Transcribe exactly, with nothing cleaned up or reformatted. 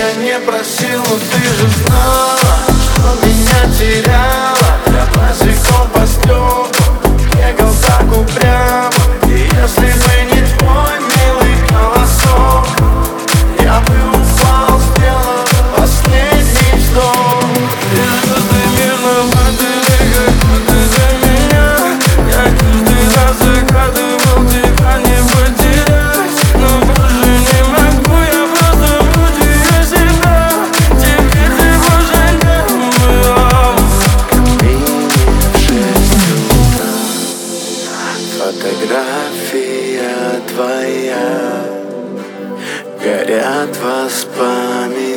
я не просил, но ты же знала, что меня теряла. Я босиком по стеклам бегал так упрямо. И если бы не твой милый голосок, я бы упал, сделал последний вздох. И звезды мирно падали, как будто за меня. Я каждый раз загадывал тебя не потерять, но больше не могу, я просто мучаю себя. Теперь ты больше не моя. В шесть утра фотография твоя, горят воспоминания.